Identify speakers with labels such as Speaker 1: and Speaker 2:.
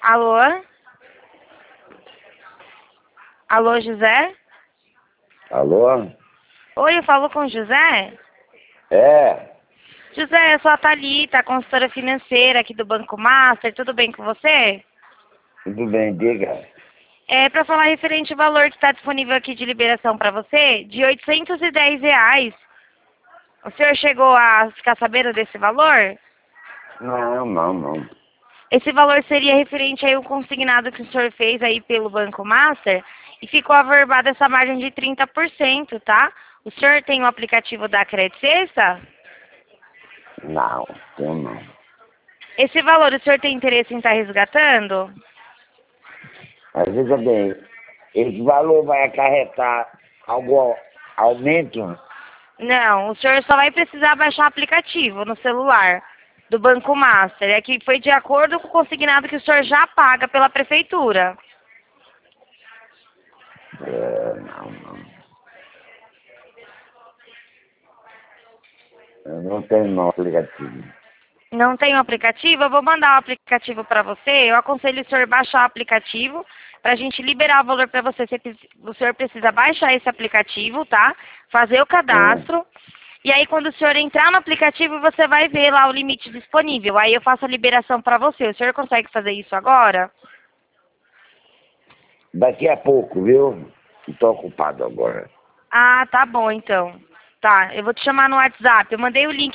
Speaker 1: Alô? Alô, José?
Speaker 2: Alô?
Speaker 1: Oi, eu falo com o José?
Speaker 2: É,
Speaker 1: José, eu sou a Thalita, consultora financeira aqui do Banco Master. Tudo bem com você?
Speaker 2: tudo bem, diga.
Speaker 1: É para falar referente ao valor que está disponível aqui de liberação para você, de R$ 810. O senhor chegou a ficar sabendo desse valor?
Speaker 2: Não.
Speaker 1: Esse valor seria referente aí ao consignado que o senhor fez aí pelo Banco Master e ficou averbada essa margem de 30%, tá? O senhor tem o aplicativo da Credit Sexta?
Speaker 2: Não, eu não.
Speaker 1: Esse valor o senhor tem interesse em estar resgatando?
Speaker 2: Mas veja bem, esse valor vai acarretar algum aumento?
Speaker 1: Não, o senhor só vai precisar baixar o aplicativo no celular do Banco Master. É que foi de acordo com o consignado que o senhor já paga pela prefeitura.
Speaker 2: Não. Eu não tenho no aplicativo.
Speaker 1: Não tem o aplicativo? Eu vou mandar o aplicativo para você. Eu aconselho o senhor baixar o aplicativo para a gente liberar o valor para você. O senhor precisa baixar esse aplicativo, tá? Fazer o cadastro. E aí, quando o senhor entrar no aplicativo, você vai ver lá o limite disponível. Aí eu faço a liberação para você. O senhor consegue fazer isso agora?
Speaker 2: Daqui a pouco, viu? Estou ocupado agora.
Speaker 1: Ah, tá bom então. Tá, eu vou te chamar no WhatsApp. Eu mandei o link